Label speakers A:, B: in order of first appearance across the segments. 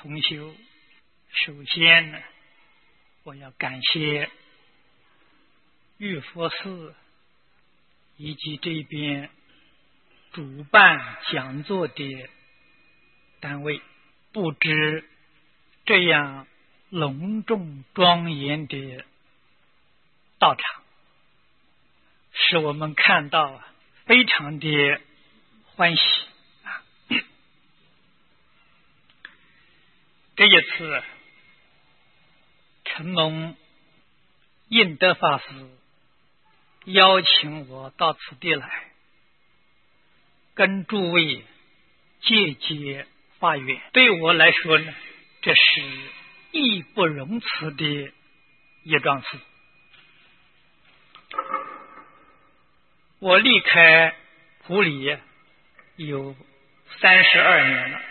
A: 同修，首先呢，我要感谢玉佛寺以及这边主办讲座的单位布置这样隆重庄严的道场，使我们看到非常的欢喜啊！这一次承蒙印德法师邀请我到此地来，跟诸位借机发愿，对我来说呢，这是义不容辞的一桩事。我离开普里有32年了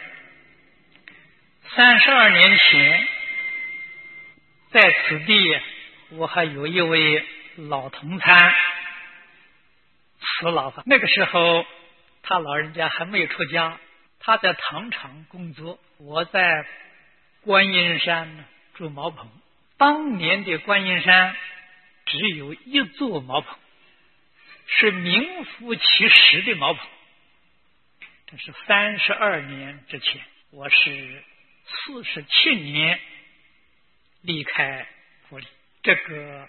A: ，32年前，在此地我还有一位老同参，死老法。那个时候他老人家还没有出家，他在糖厂工作，我在观音山住茅棚。当年的观音山只有一座茅棚，是名副其实的茅棚。这是32年之前，我是47年离开普里。这个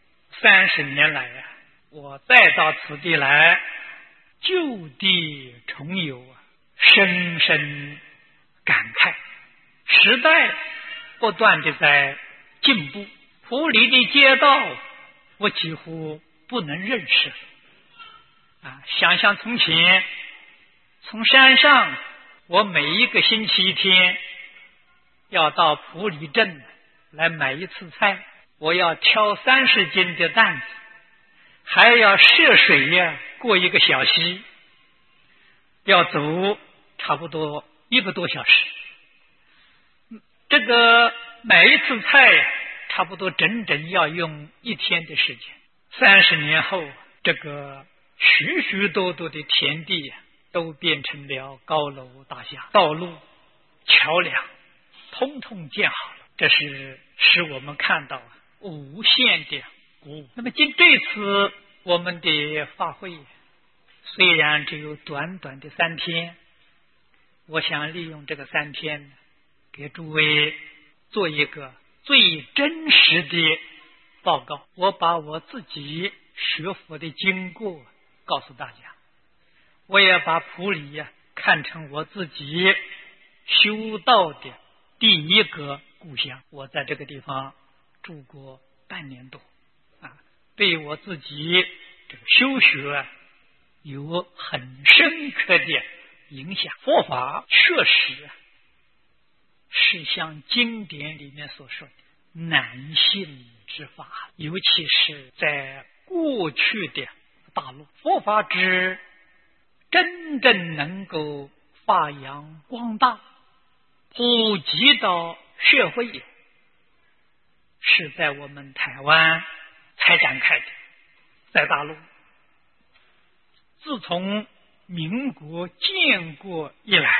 A: 30年来啊，我再到此地来，就地重游啊，深深感慨，时代不断的在进步，普里的街道我几乎不能认识啊！想想从前，从山上我每一个星期天要到普里镇来买一次菜，我要挑30斤的担子，还要涉水呀，过一个小溪，要走差不多1个多小时。这个买一次菜差不多整整要用1天的时间。30年后，这个许许多多的田地都变成了高楼大厦，道路桥梁通通建好了，这是使我们看到无限的鼓舞。那么这次我们的法会虽然只有短短的3天，我想利用这个3天给诸位做一个最真实的报告。我把我自己学佛的经过告诉大家，我也把普里看成我自己修道的第一个故乡。我在这个地方住过半年多啊，对我自己这个修学有很深刻的影响。佛法确实是像经典里面所说的难信之法，尤其是在过去的大陆，佛法之真正能够发扬光大普及到社会，是在我们台湾才展开的。在大陆自从民国建国以来，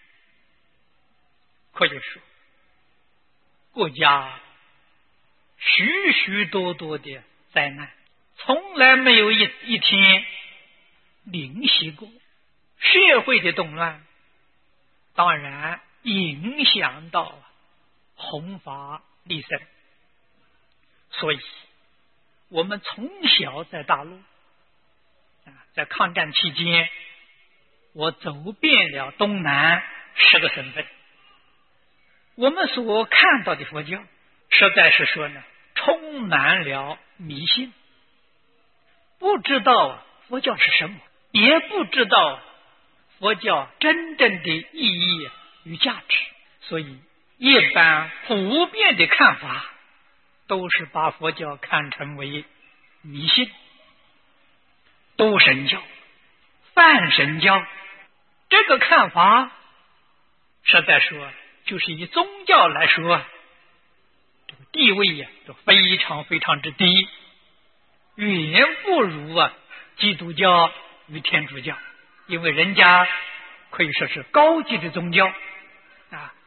A: 可以说国家许许多多的灾难，从来没有一天零息过。社会的动乱当然影响到弘法利生，所以我们从小在大陆在抗战期间，我走遍了东南10个省份。我们所看到的佛教实在是说呢，充满了迷信，不知道佛教是什么，也不知道佛教真正的意义与价值，所以一般普遍的看法都是把佛教看成为迷信、多神教、泛神教。这个看法实在说，就是以宗教来说，这个地位就非常非常之低，远不如基督教与天主教，因为人家可以说是高级的宗教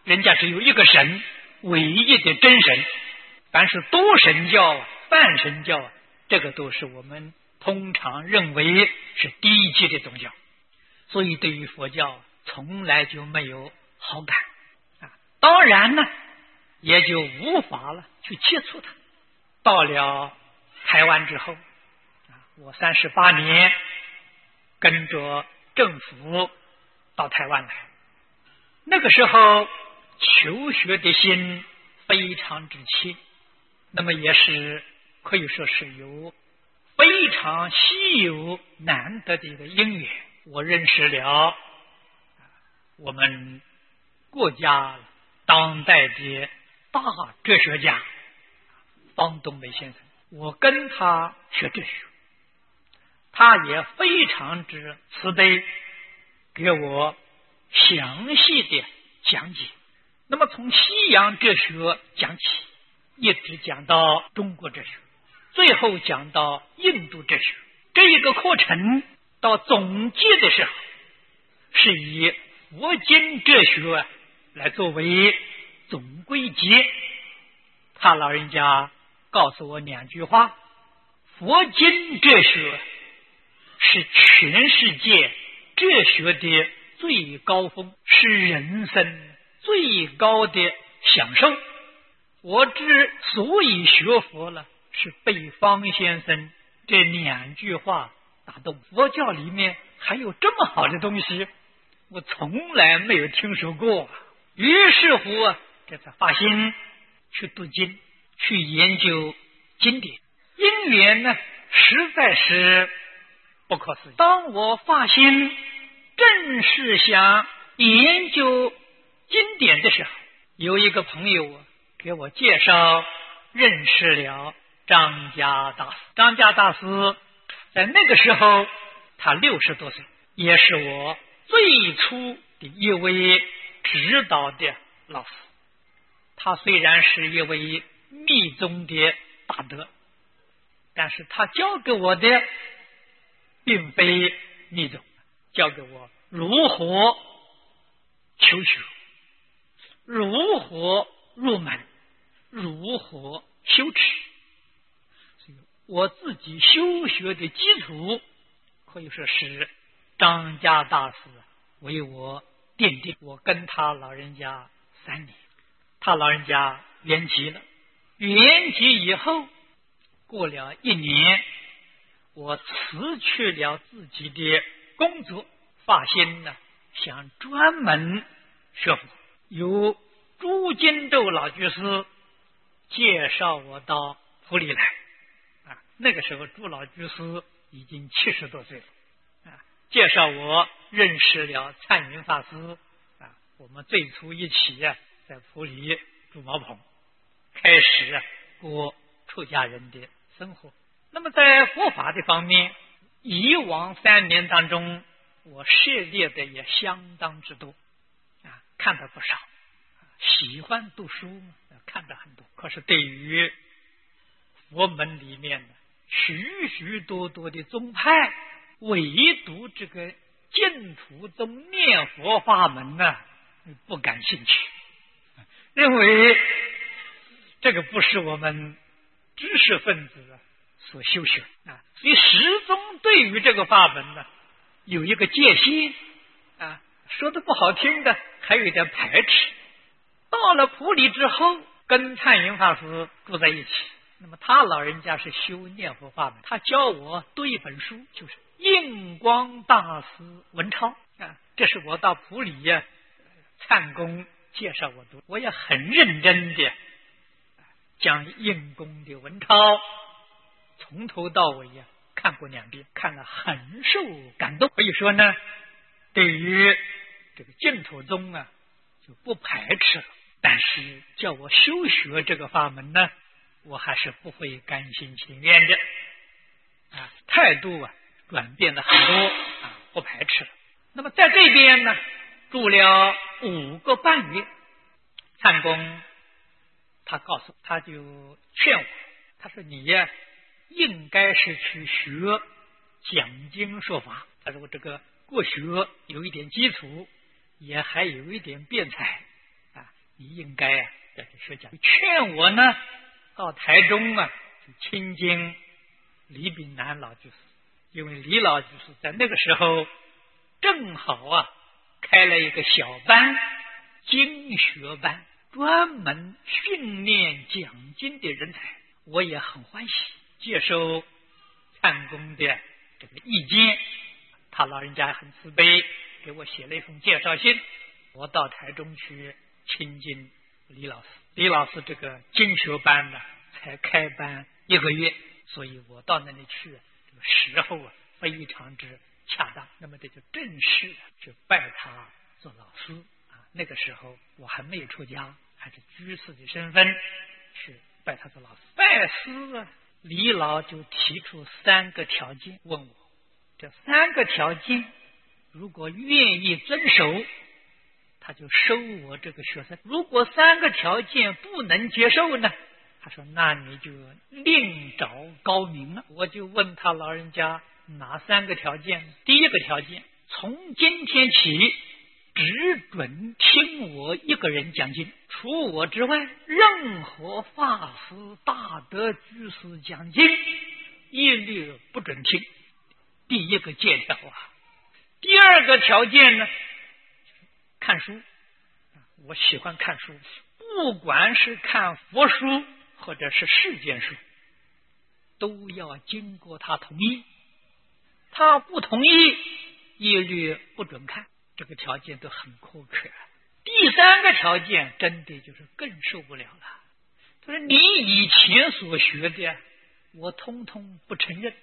A: 人家只有一个神，唯一的真神。凡是多神教半神教这个都是我们通常认为是低级的宗教，所以对于佛教从来就没有好感当然呢也就无法了去接触它。到了台湾之后我38年跟着政府到台湾来，那个时候求学的心非常之切，那么也是可以说是有非常稀有难得的一个因缘，我认识了我们国家当代的大哲学家方东梅先生，我跟他学哲学，他也非常之慈悲，给我详细的讲解。那么从西洋哲学讲起，一直讲到中国哲学，最后讲到印度哲学。这一个课程到总结的时候，是以佛经哲学来作为总归结。他老人家告诉我2句话：佛经哲学是全世界哲学的最高峰，是人生最高的享受。我之所以学佛了，是被方先生这2句话打动。佛教里面还有这么好的东西，我从来没有听说过。于是乎这才发心去读经，去研究经典。因缘呢实在是不可思议。当我发心正是想研究经典的时候，有一个朋友给我介绍认识了张家大师。张家大师在那个时候他60多岁，也是我最初的一位指导的老师。他虽然是一位密宗的大德，但是他教给我的并非密宗，教给我如何求学，如何入门，如何修持。我自己修学的基础可以说是张家大师为我奠定。我跟他老人家3年，他老人家圆寂了。圆寂以后过了1年，我辞去了自己的工作，发心呢想专门学佛。由朱金洲老居士介绍我到普里来那个时候朱老居士已经70多岁了介绍我认识了灿云法师我们最初一起在普里住茅棚，开始过出家人的生活。那么在佛法的方面，以往3年当中我涉猎的也相当之多看得不少，喜欢读书看得很多。可是对于佛门里面许许多多的宗派，唯独这个净土宗念佛法门不感兴趣，认为这个不是我们知识分子所修学所以始终对于这个法门有一个戒心说的不好听的还有一点排斥。到了普里之后，跟灿云法师住在一起，那么他老人家是修念佛法门，他教我读一本书，就是印光大师文钞这是我到普里灿公介绍我读，我也很认真的将印公的文钞从头到尾看过2遍，看了很受感动。可以说呢，对于这个净土宗就不排斥了。但是叫我修学这个法门我还是不会甘心情愿的态度转变了很多不排斥了。那么在这边住了5个半月，灿公他告诉他就劝我，他说你应该是去学讲经说法。他说我这个过学有一点基础，也还有一点辩才你应该在这学讲。劝我呢到台中去亲近李炳南老居士，因为李老居士在那个时候正好开了一个小班，经学班，专门训练讲经的人才。我也很欢喜接受参公的这个意见，他老人家很慈悲，给我写了一封介绍信。我到台中去亲近李老师，李老师这个经学班呢才开班1个月，所以我到那里去这个时候非常之恰当。那么这就正式去拜他做老师那个时候我还没有出家，还是居士的身份去拜他做老师。拜师李老就提出3个条件问我，这3个条件如果愿意遵守，他就收我这个学生。如果3个条件不能接受呢，他说那你就另找高明了。我就问他老人家哪3个条件呢？第1个条件，从今天起只准听我一个人讲经，除我之外任何法师大德居士讲经一律不准听。第1个戒条第2个条件呢，看书，我喜欢看书，不管是看佛书或者是世间书，都要经过他同意，他不同意一律不准看。这个条件都很苛刻。第3个条件真的就是更受不了了，就是你以前所学的我通通不承认，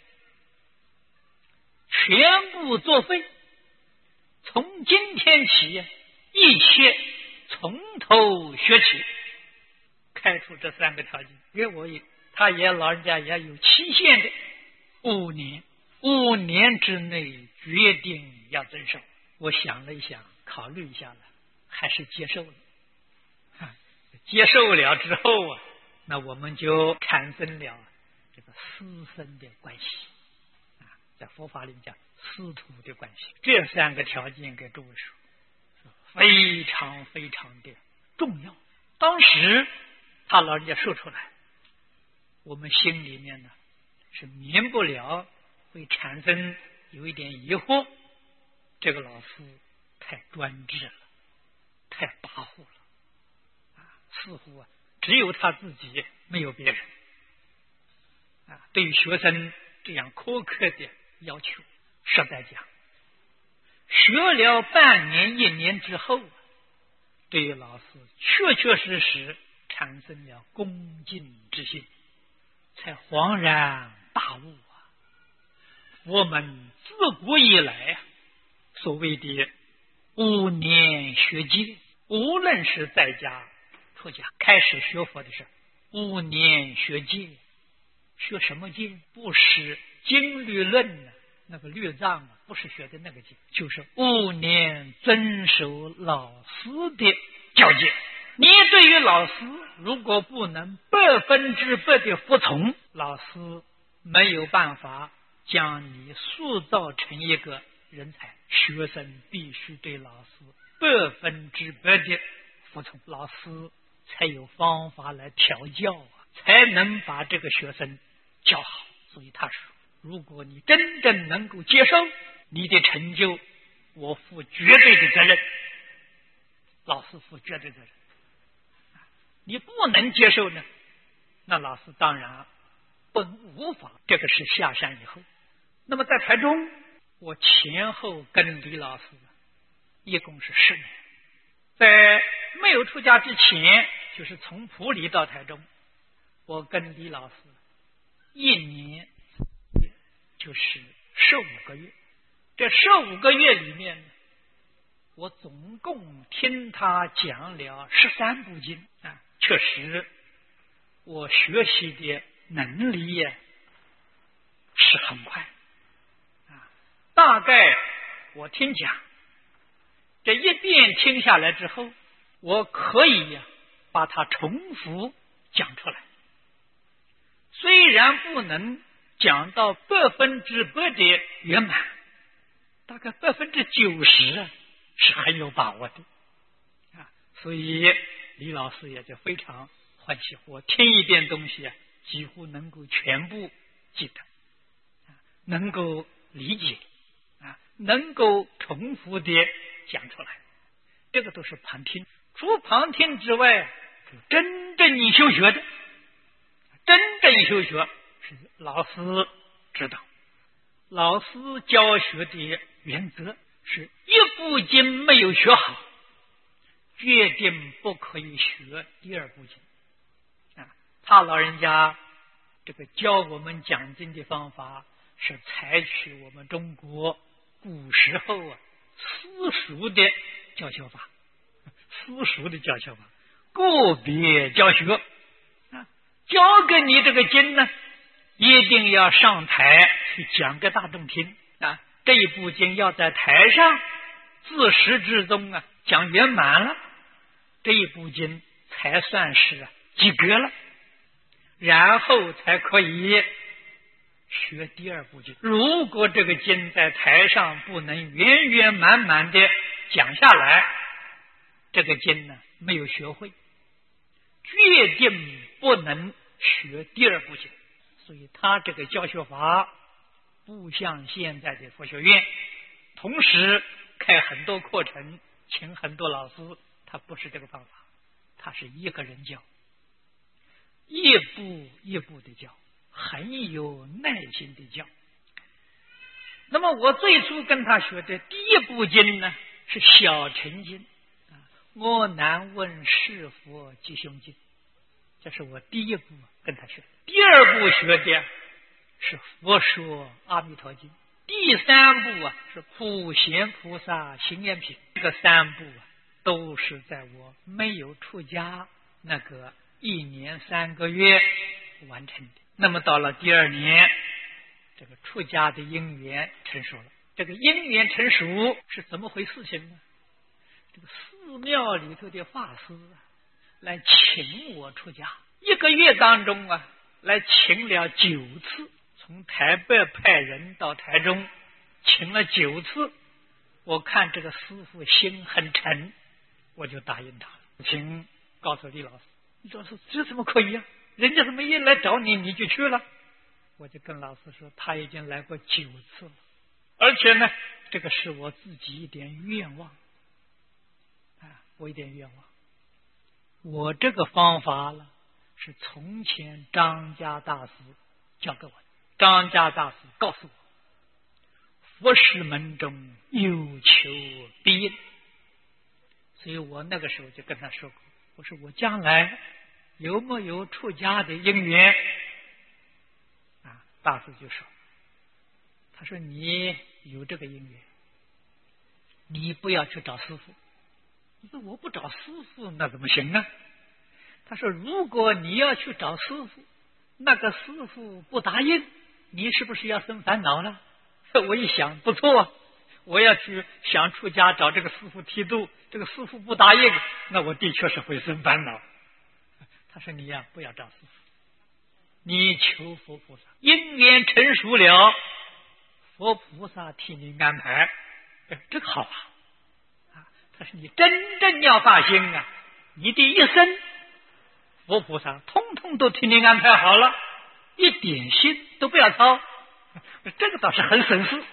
A: 全部作废，从今天起一切从头学起。开出这3个条件给我，他也老人家也有期限的，5年，5年之内决定要遵守。我想了一想，考虑一下了，还是接受了。接受了之后那我们就产生了这个师生的关系在佛法里讲师徒的关系。这3个条件给诸位说非常非常的重要。当时他老人家说出来，我们心里面呢是免不了会产生有一点疑惑，这个老师太专制了，太跋扈了似乎只有他自己，没有别人对于学生这样苛刻的要求，实在讲学了半年1年之后，对于老师确确实实产生了恭敬之心，才恍然大悟我们自古以来所谓的5年学戒，无论是在家出家开始学佛的时候，5年学戒，学什么戒？不是经律论那个律藏不是学的那个戒，就是5年遵守老师的教戒。你对于老师如果不能100%的服从，老师没有办法将你塑造成一个人才。学生必须对老师100%的服从，老师才有方法来调教才能把这个学生教好。所以他说，如果你真正能够接受你的成就，我负绝对的责任，老师负绝对责任。你不能接受呢，那老师当然无法。这个是下山以后。那么在台中，我前后跟李老师一共是10年。在没有出家之前，就是从埔里到台中，我跟李老师1年就是15个月。这15个月里面，我总共听他讲了13部经确实我学习的能力是很快大概我听讲这一遍听下来之后，我可以把它重复讲出来。虽然不能讲到100%的圆满，大概90%是很有把握的所以李老师也就非常欢喜。我听一遍东西啊，几乎能够全部记得，能够理解，能够重复的讲出来。这个都是旁听。除旁听之外，真正修学的，真正修学是老师指导。老师教学的原则是一部经没有学好，决定不可以学第二部经。他老人家这个教我们讲经的方法是采取我们中国古时候私塾的教学法，私塾的教学法，个别教学。教给你这个经呢，一定要上台去讲给大众听这一部经要在台上自始至终讲圆满了，这一部经才算是及格了，然后才可以学第二部经。如果这个经在台上不能圆圆满满的讲下来，这个经呢没有学会，决定不能学第二部经。所以他这个教学法不像现在的佛学院，同时开很多课程，请很多老师，他不是这个方法，他是一个人教，一步一步的教，很有耐心的教。那么我最初跟他学的第一部经呢是小乘经，我难问是佛吉凶经，这是我第一部跟他学的。第二部学的是佛说阿弥陀经，第三部是普贤菩萨行愿品。这个三部都是在我没有出家那个1年3个月完成的。那么到了第2年，这个出家的因缘成熟了。这个因缘成熟是怎么回事情呢？这个寺庙里头的法师来请我出家，1个月当中来请了9次，从台北派人到台中请了9次。我看这个师父心很沉，我就答应他了。请告诉李老师，李老师这怎么可以人家怎么一来找你你就去了？我就跟老师说，他已经来过9次了，而且呢这个是我自己一点愿望我一点愿望。我这个方法是从前张家大师教给我的。张家大师告诉我，佛事门中有求必应，所以我那个时候就跟他说过，我说我将来有没有出家的因缘大师就说，他说你有这个因缘，你不要去找师父。你说我不找师父那怎么行呢？他说如果你要去找师父，那个师父不答应，你是不是要生烦恼了？我一想不错我要去想出家找这个师父剃度，这个师父不答应，那我的确是会生烦恼。他说你不要找师父，你求佛菩萨，因缘成熟了，佛菩萨替你安排。这个好他说你真正要发心你的一生佛菩萨通通都替你安排好了，一点心都不要操。这个倒是很省事。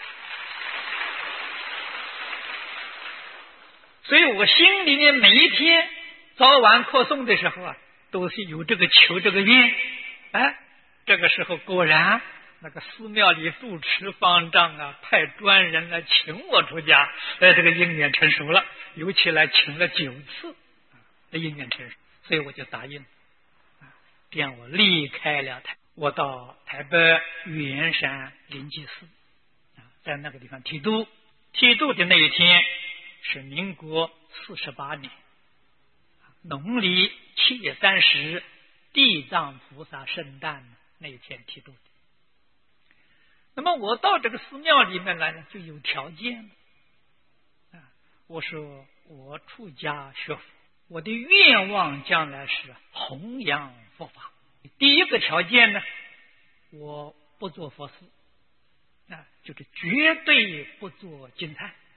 A: 所以我心里面每一天早晚课诵的时候都是有这个求这个愿。这个时候果然那个寺庙里住持方丈派专人来请我出家，这个因缘成熟了，尤其来请了9次的因缘成熟，所以我就答应这样我离开了我到台北圆山灵济寺在那个地方剃度。剃度的那一天是民国48年农历7月30，地藏菩萨圣诞那一天剃度的。那么我到这个寺庙里面来就有条件我说我出家学佛，我的愿望将来是弘扬佛法。第一个条件呢，我不做佛事就是绝对不做净菜。